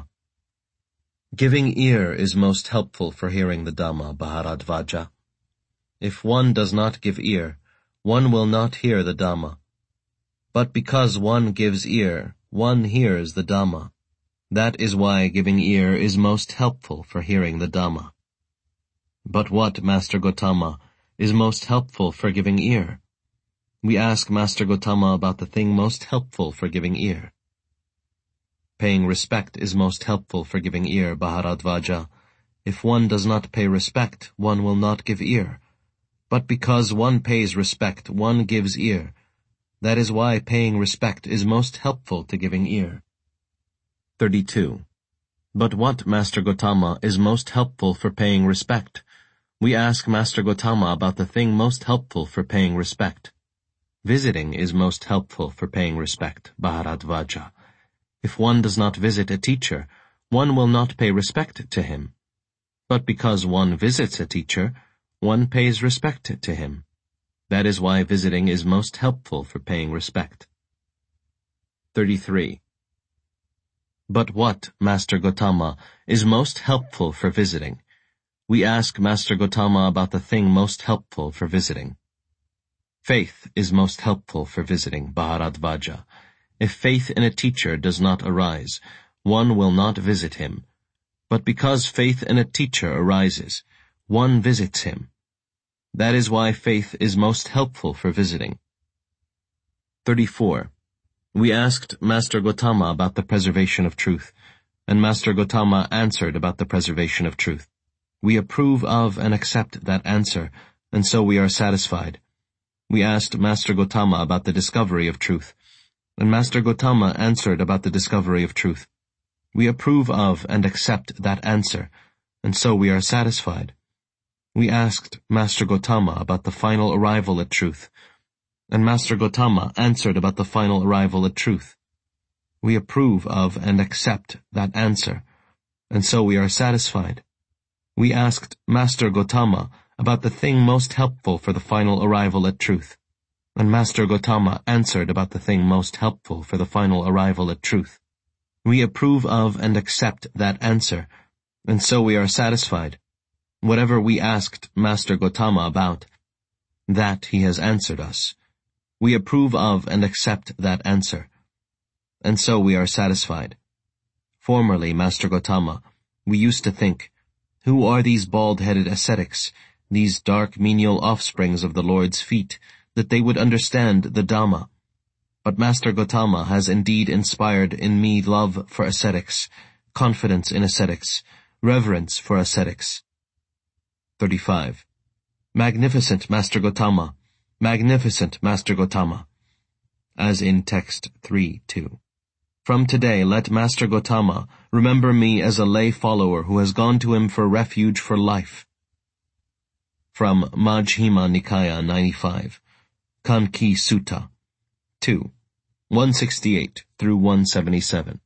Giving ear is most helpful for hearing the Dhamma, Bharadvaja. If one does not give ear, one will not hear the Dhamma. But because one gives ear, one hears the Dhamma. That is why giving ear is most helpful for hearing the Dhamma. But what, Master Gotama, is most helpful for giving ear? We ask Master Gotama about the thing most helpful for giving ear. Paying respect is most helpful for giving ear, Bharadvaja. If one does not pay respect, one will not give ear. But because one pays respect, one gives ear. That is why paying respect is most helpful to giving ear. 32. But what, Master Gotama, is most helpful for paying respect? We ask Master Gotama about the thing most helpful for paying respect. Visiting is most helpful for paying respect, Bharadvaja. If one does not visit a teacher, one will not pay respect to him. But because one visits a teacher, one pays respect to him. That is why visiting is most helpful for paying respect. 33. But what, Master Gotama, is most helpful for visiting? We ask Master Gotama about the thing most helpful for visiting. Faith is most helpful for visiting, Bharadvaja. If faith in a teacher does not arise, one will not visit him. But because faith in a teacher arises, one visits him. That is why faith is most helpful for visiting. 34. We asked Master Gotama about the preservation of truth. And Master Gotama answered about the preservation of truth. We approve of and accept that answer, and so we are satisfied. We asked Master Gotama about the discovery of truth, and Master Gotama answered about the discovery of truth. We approve of and accept that answer, and so we are satisfied. We asked Master Gotama about the final arrival at truth, and Master Gotama answered about the final arrival at truth. We approve of and accept that answer, and so we are satisfied. We asked Master Gotama about the thing most helpful for the final arrival at truth, and Master Gotama answered about the thing most helpful for the final arrival at truth. We approve of and accept that answer, and so we are satisfied. Whatever we asked Master Gotama about, that he has answered us. We approve of and accept that answer, and so we are satisfied. Formerly, Master Gotama, we used to think, who are these bald-headed ascetics, these dark menial offsprings of the Lord's feet, that they would understand the Dhamma? But Master Gotama has indeed inspired in me love for ascetics, confidence in ascetics, reverence for ascetics. 35. Magnificent Master Gotama, magnificent Master Gotama. As in text 3:2. From today let Master Gotama remember me as a lay follower who has gone to him for refuge for life. From Majjhima Nikaya 95, Kanki Sutta 2, 168 through 177.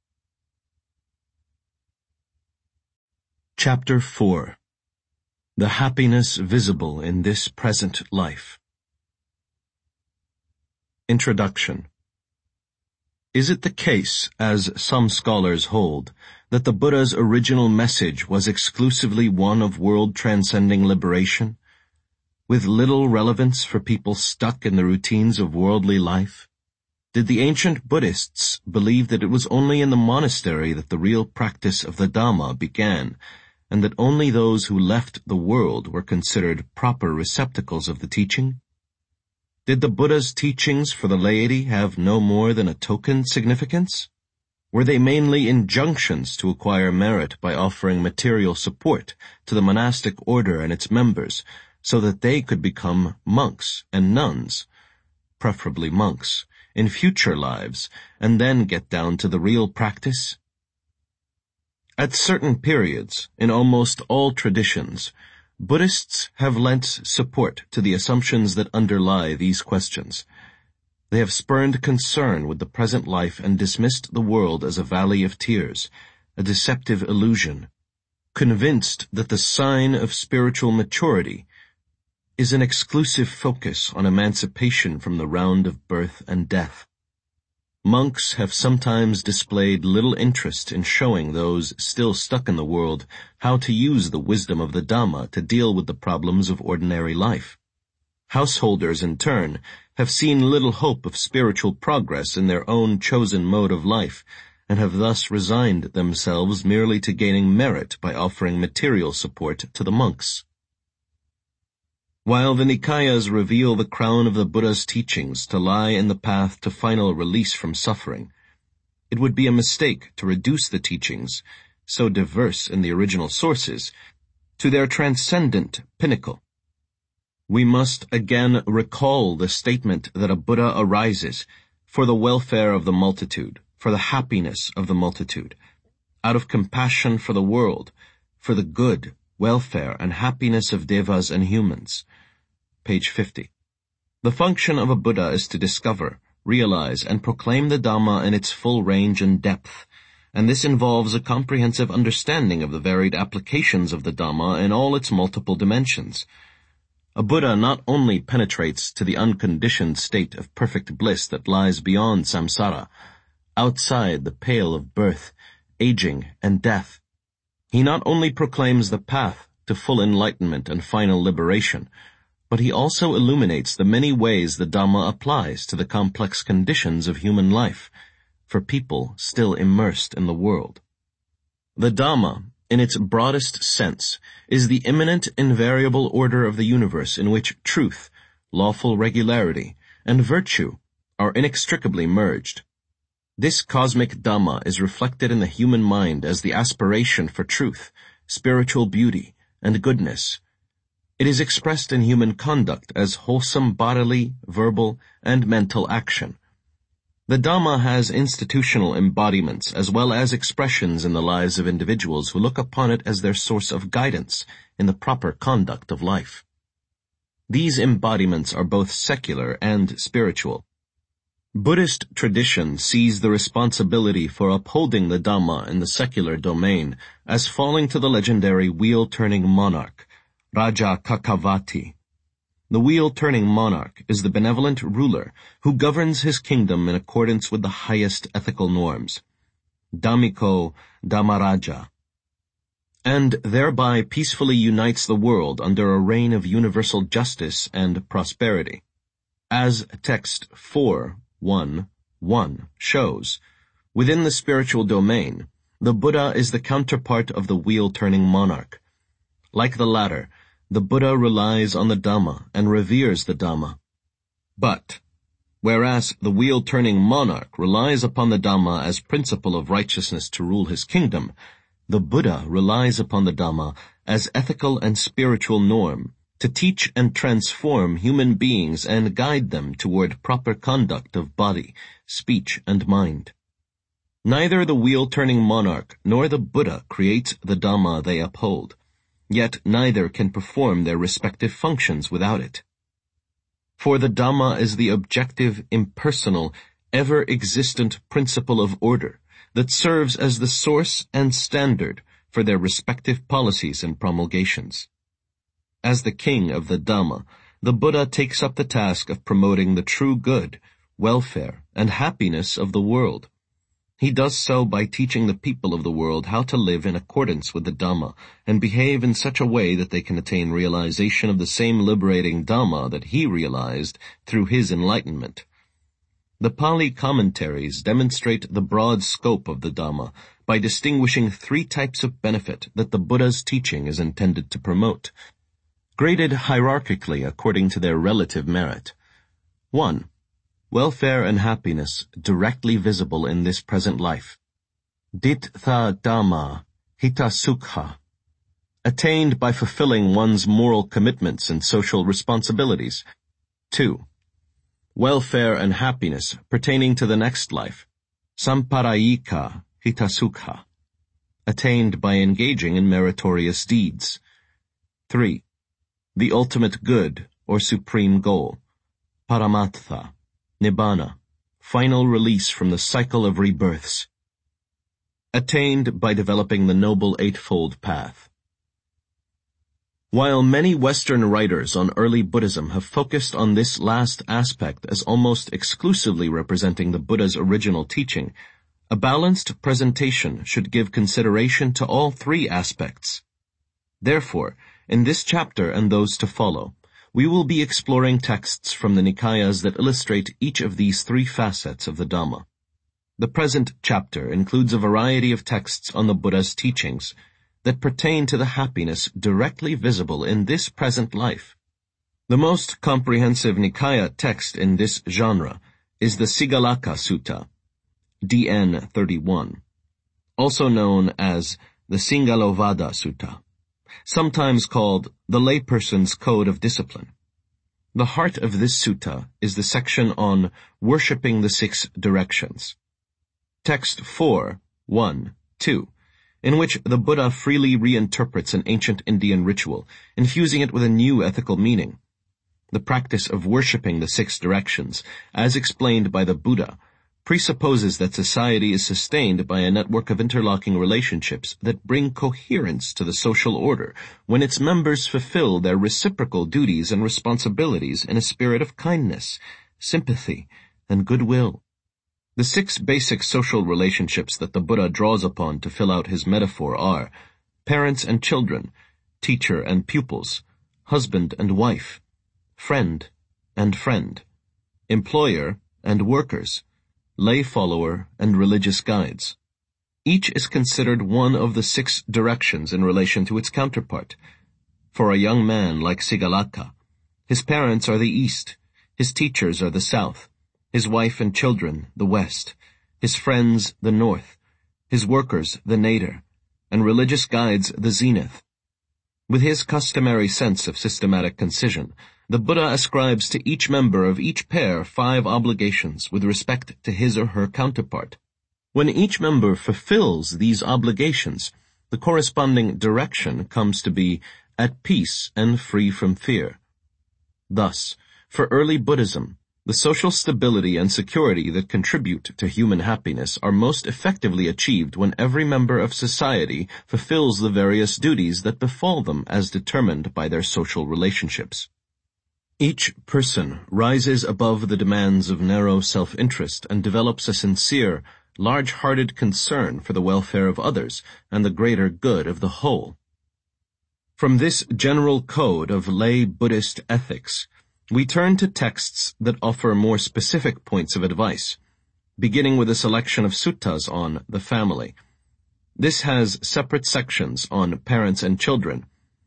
Chapter 4. The Happiness Visible in This Present Life. Introduction. Is it the case, as some scholars hold, that the Buddha's original message was exclusively one of world-transcending liberation, with little relevance for people stuck in the routines of worldly life? Did the ancient Buddhists believe that it was only in the monastery that the real practice of the Dhamma began, and that only those who left the world were considered proper receptacles of the teaching? Did the Buddha's teachings for the laity have no more than a token significance? Were they mainly injunctions to acquire merit by offering material support to the monastic order and its members, so that they could become monks and nuns, preferably monks, in future lives, and then get down to the real practice? At certain periods, in almost all traditions, Buddhists have lent support to the assumptions that underlie these questions. They have spurned concern with the present life and dismissed the world as a valley of tears, a deceptive illusion, convinced that the sign of spiritual maturity is an exclusive focus on emancipation from the round of birth and death. Monks have sometimes displayed little interest in showing those still stuck in the world how to use the wisdom of the Dhamma to deal with the problems of ordinary life. Householders, in turn, have seen little hope of spiritual progress in their own chosen mode of life, and have thus resigned themselves merely to gaining merit by offering material support to the monks. While the Nikayas reveal the crown of the Buddha's teachings to lie in the path to final release from suffering, it would be a mistake to reduce the teachings, so diverse in the original sources, to their transcendent pinnacle. We must again recall the statement that a Buddha arises for the welfare of the multitude, for the happiness of the multitude, out of compassion for the world, for the good, welfare, and happiness of devas and humans. Page 50. The function of a Buddha is to discover, realize, and proclaim the Dhamma in its full range and depth, and this involves a comprehensive understanding of the varied applications of the Dhamma in all its multiple dimensions. A Buddha not only penetrates to the unconditioned state of perfect bliss that lies beyond samsara, outside the pale of birth, aging, and death. He not only proclaims the path to full enlightenment and final liberation, but he also illuminates the many ways the Dhamma applies to the complex conditions of human life, for people still immersed in the world. The Dhamma, in its broadest sense, is the immanent invariable order of the universe in which truth, lawful regularity, and virtue are inextricably merged. This cosmic Dhamma is reflected in the human mind as the aspiration for truth, spiritual beauty, and goodness. It is expressed in human conduct as wholesome bodily, verbal, and mental action. The Dhamma has institutional embodiments as well as expressions in the lives of individuals who look upon it as their source of guidance in the proper conduct of life. These embodiments are both secular and spiritual. Buddhist tradition sees the responsibility for upholding the Dhamma in the secular domain as falling to the legendary wheel-turning monarch, Raja Kakavati. The wheel-turning monarch is the benevolent ruler who governs his kingdom in accordance with the highest ethical norms, Dhammiko Dhammaraja, and thereby peacefully unites the world under a reign of universal justice and prosperity. As text 4.1.1 shows, within the spiritual domain, the Buddha is the counterpart of the wheel-turning monarch. Like the latter, the Buddha relies on the Dhamma and reveres the Dhamma. But, whereas the wheel-turning monarch relies upon the Dhamma as principle of righteousness to rule his kingdom, the Buddha relies upon the Dhamma as ethical and spiritual norm to teach and transform human beings and guide them toward proper conduct of body, speech, and mind. Neither the wheel-turning monarch nor the Buddha creates the Dhamma they uphold, yet neither can perform their respective functions without it. For the Dhamma is the objective, impersonal, ever-existent principle of order that serves as the source and standard for their respective policies and promulgations. As the king of the Dhamma, the Buddha takes up the task of promoting the true good, welfare, and happiness of the world. He does so by teaching the people of the world how to live in accordance with the Dhamma and behave in such a way that they can attain realization of the same liberating Dhamma that he realized through his enlightenment. The Pali commentaries demonstrate the broad scope of the Dhamma by distinguishing 3 types of benefit that the Buddha's teaching is intended to promote, graded hierarchically according to their relative merit. 1. Welfare and happiness directly visible in this present life. Dittha Dhamma Hita Sukha, attained by fulfilling one's moral commitments and social responsibilities. 2. Welfare and happiness pertaining to the next life. Samparayika Hita Sukha, attained by engaging in meritorious deeds. 3. The ultimate good or supreme goal. Paramatha, Nibbana, final release from the cycle of rebirths, attained by developing the Noble Eightfold Path. While many Western writers on early Buddhism have focused on this last aspect as almost exclusively representing the Buddha's original teaching, a balanced presentation should give consideration to all 3 aspects. Therefore, in this chapter and those to follow, we will be exploring texts from the Nikayas that illustrate each of these 3 facets of the Dhamma. The present chapter includes a variety of texts on the Buddha's teachings that pertain to the happiness directly visible in this present life. The most comprehensive Nikaya text in this genre is the Sigalaka Sutta, DN 31, also known as the Singalovada Sutta, sometimes called the layperson's code of discipline. The heart of this sutta is the section on worshipping the 6 directions. Text 4.1.2, in which the Buddha freely reinterprets an ancient Indian ritual, infusing it with a new ethical meaning. The practice of worshipping the 6 directions, as explained by the Buddha, presupposes that society is sustained by a network of interlocking relationships that bring coherence to the social order when its members fulfill their reciprocal duties and responsibilities in a spirit of kindness, sympathy, and goodwill. The 6 basic social relationships that the Buddha draws upon to fill out his metaphor are parents and children, teacher and pupils, husband and wife, friend and friend, employer and workers, lay follower, and religious guides. Each is considered one of the 6 directions in relation to its counterpart. For a young man like Sigalaka, his parents are the east, his teachers are the south, his wife and children the west, his friends the north, his workers the nadir, and religious guides the zenith. With his customary sense of systematic concision, the Buddha ascribes to each member of each pair 5 obligations with respect to his or her counterpart. When each member fulfills these obligations, the corresponding direction comes to be at peace and free from fear. Thus, for early Buddhism, the social stability and security that contribute to human happiness are most effectively achieved when every member of society fulfills the various duties that befall them as determined by their social relationships. Each person rises above the demands of narrow self-interest and develops a sincere, large-hearted concern for the welfare of others and the greater good of the whole. From this general code of lay Buddhist ethics, we turn to texts that offer more specific points of advice, beginning with a selection of suttas on the family. This has separate sections on parents and children,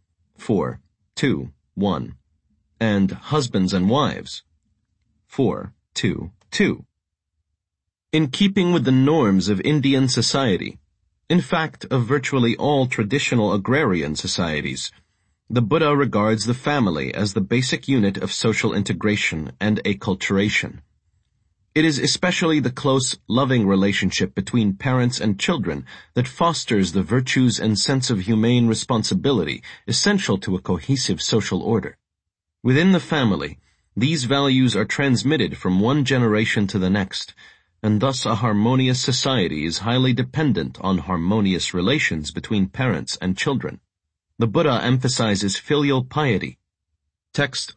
4:2:1, and husbands and wives, 4:2:2. In keeping with the norms of Indian society, in fact of virtually all traditional agrarian societies, the Buddha regards the family as the basic unit of social integration and acculturation. It is especially the close, loving relationship between parents and children that fosters the virtues and sense of humane responsibility essential to a cohesive social order. Within the family, these values are transmitted from one generation to the next, and thus a harmonious society is highly dependent on harmonious relations between parents and children. The Buddha emphasizes filial piety, text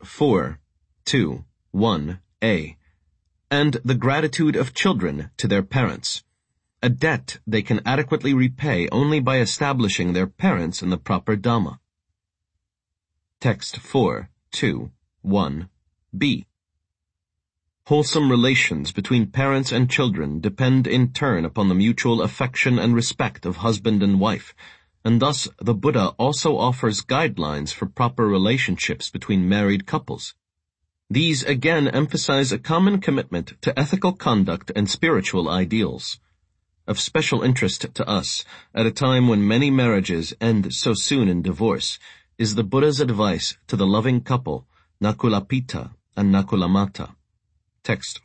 4:2:1a, and the gratitude of children to their parents, a debt they can adequately repay only by establishing their parents in the proper Dhamma. Text 4:2:1b. Wholesome relations between parents and children depend in turn upon the mutual affection and respect of husband and wife, and thus the Buddha also offers guidelines for proper relationships between married couples. These again emphasize a common commitment to ethical conduct and spiritual ideals. Of special interest to us, at a time when many marriages end so soon in divorce, is the Buddha's advice to the loving couple, Nakulapita and Nakulamata, text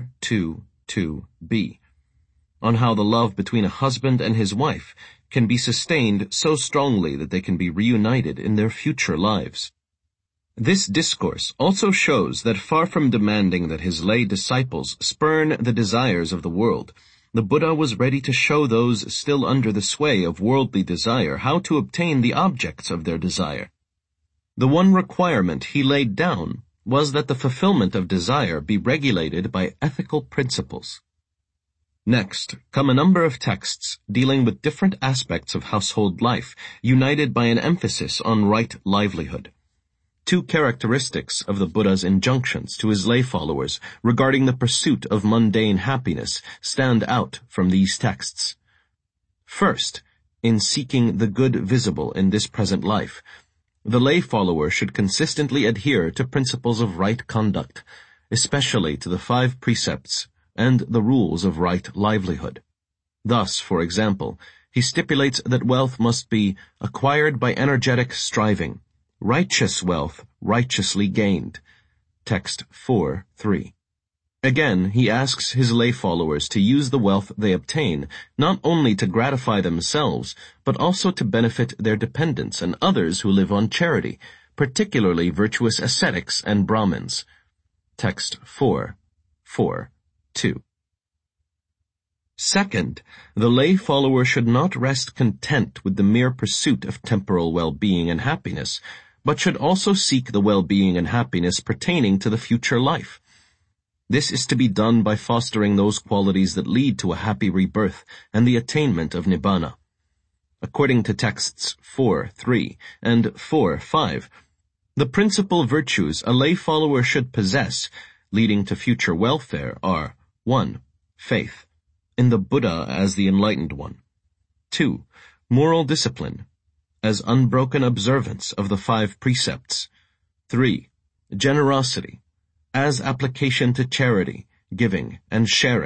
4:2:2b, on how the love between a husband and his wife can be sustained so strongly that they can be reunited in their future lives. This discourse also shows that far from demanding that his lay disciples spurn the desires of the world, the Buddha was ready to show those still under the sway of worldly desire how to obtain the objects of their desire. The one requirement he laid down was that the fulfillment of desire be regulated by ethical principles. Next come a number of texts dealing with different aspects of household life, united by an emphasis on right livelihood. 2 characteristics of the Buddha's injunctions to his lay followers regarding the pursuit of mundane happiness stand out from these texts. First, in seeking the good visible in this present life, the lay follower should consistently adhere to principles of right conduct, especially to the 5 precepts and the rules of right livelihood. Thus, for example, he stipulates that wealth must be acquired by energetic striving, righteous wealth righteously gained, text 4:3. Again, he asks his lay followers to use the wealth they obtain not only to gratify themselves, but also to benefit their dependents and others who live on charity, particularly virtuous ascetics and Brahmins, text 4:4:2. Second, the lay follower should not rest content with the mere pursuit of temporal well-being and happiness, but should also seek the well-being and happiness pertaining to the future life. This is to be done by fostering those qualities that lead to a happy rebirth and the attainment of Nibbana. According to texts 4:3 and 4:5, the principal virtues a lay follower should possess, leading to future welfare, are 1. Faith, in the Buddha as the enlightened one. 2. Moral discipline, as unbroken observance of the 5 precepts. 3. Generosity, as application to charity, giving, and sharing,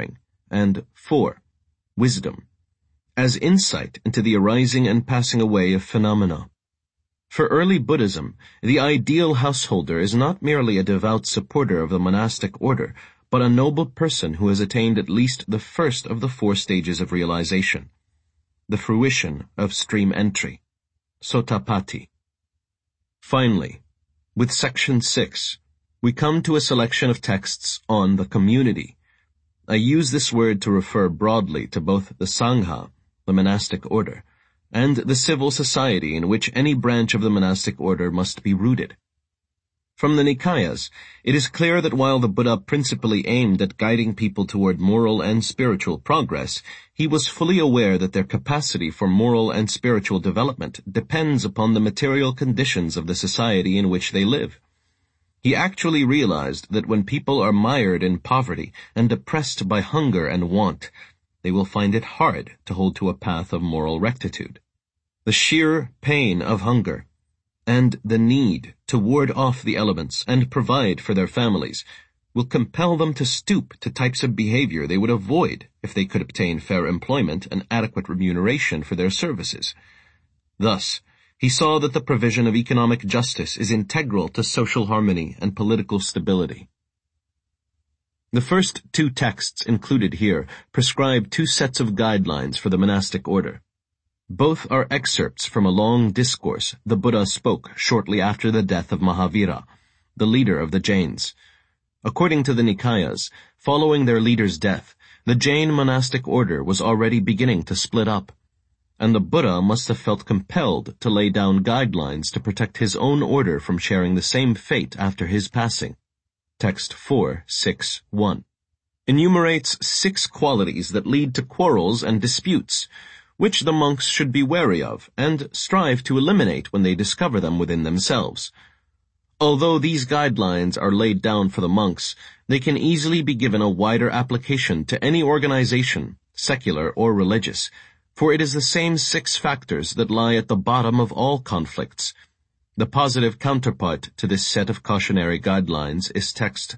and 4. Wisdom, as insight into the arising and passing away of phenomena. For early Buddhism, the ideal householder is not merely a devout supporter of the monastic order, but a noble person who has attained at least the first of the 4 stages of realization, the fruition of stream entry, Sotapadhi. Finally, with section 6, we come to a selection of texts on the community. I use this word to refer broadly to both the Sangha, the monastic order, and the civil society in which any branch of the monastic order must be rooted. From the Nikayas, it is clear that while the Buddha principally aimed at guiding people toward moral and spiritual progress, he was fully aware that their capacity for moral and spiritual development depends upon the material conditions of the society in which they live. He actually realized that when people are mired in poverty and oppressed by hunger and want, they will find it hard to hold to a path of moral rectitude. The sheer pain of hunger and the need to ward off the elements and provide for their families will compel them to stoop to types of behavior they would avoid if they could obtain fair employment and adequate remuneration for their services. Thus, he saw that the provision of economic justice is integral to social harmony and political stability. The first 2 texts included here prescribe 2 sets of guidelines for the monastic order. Both are excerpts from a long discourse the Buddha spoke shortly after the death of Mahavira, the leader of the Jains. According to the Nikayas, following their leader's death, the Jain monastic order was already beginning to split up, and the Buddha must have felt compelled to lay down guidelines to protect his own order from sharing the same fate after his passing. Text 4.6.1 enumerates 6 qualities that lead to quarrels and disputes, which the monks should be wary of and strive to eliminate when they discover them within themselves. Although these guidelines are laid down for the monks, they can easily be given a wider application to any organization, secular or religious, for it is the same 6 factors that lie at the bottom of all conflicts. The positive counterpart to this set of cautionary guidelines is text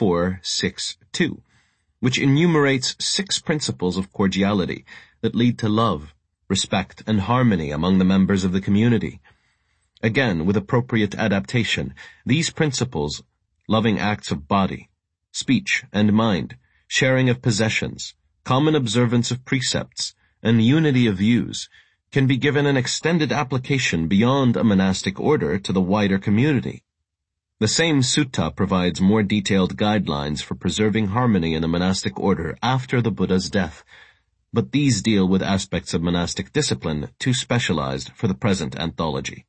4.6.2, which enumerates 6 principles of cordiality that lead to love, respect, and harmony among the members of the community. Again, with appropriate adaptation, these principles, loving acts of body, speech, and mind, sharing of possessions, common observance of precepts, and unity of views, can be given an extended application beyond a monastic order to the wider community. The same sutta provides more detailed guidelines for preserving harmony in the monastic order after the Buddha's death, but these deal with aspects of monastic discipline too specialized for the present anthology.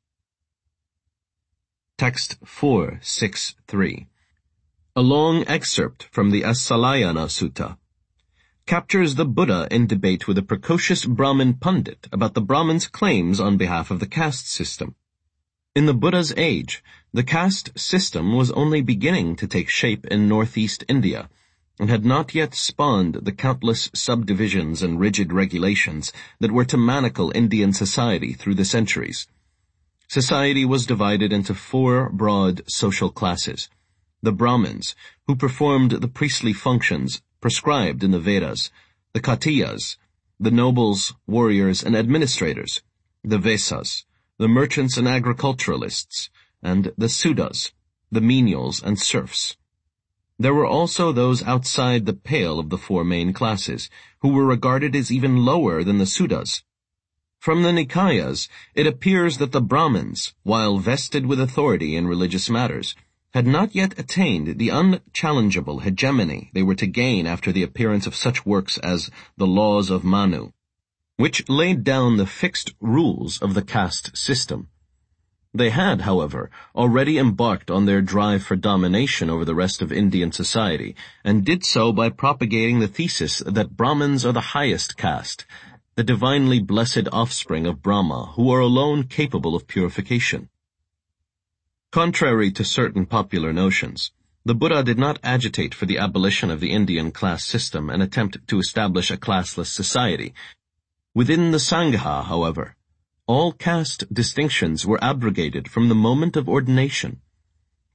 Text 4.6.3, a long excerpt from the Asalayana Sutta, captures the Buddha in debate with a precocious Brahmin pundit about the Brahmin's claims on behalf of the caste system. In the Buddha's age, the caste system was only beginning to take shape in northeast India, and had not yet spawned the countless subdivisions and rigid regulations that were to manacle Indian society through the centuries. Society was divided into 4 broad social classes: the Brahmins, who performed the priestly functions prescribed in the Vedas; the Khatiyas, the nobles, warriors, and administrators; the Vesas, the merchants and agriculturalists; and the Sudras, the menials and serfs. There were also those outside the pale of the 4 main classes, who were regarded as even lower than the Sudras. From the Nikayas, it appears that the Brahmins, while vested with authority in religious matters, had not yet attained the unchallengeable hegemony they were to gain after the appearance of such works as the Laws of Manu, which laid down the fixed rules of the caste system. They had, however, already embarked on their drive for domination over the rest of Indian society, and did so by propagating the thesis that Brahmins are the highest caste, the divinely blessed offspring of Brahma, who are alone capable of purification. Contrary to certain popular notions, the Buddha did not agitate for the abolition of the Indian class system and attempt to establish a classless society. Within the Sangha, however, all caste distinctions were abrogated from the moment of ordination.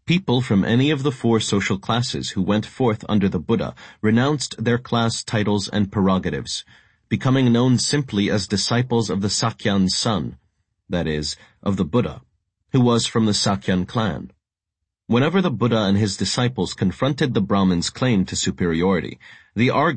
People from any of the 4 social classes who went forth under the Buddha renounced their class titles and prerogatives, becoming known simply as disciples of the Sakyan son, that is, of the Buddha, who was from the Sakyan clan. Whenever the Buddha and his disciples confronted the Brahmins' claim to superiority, the argument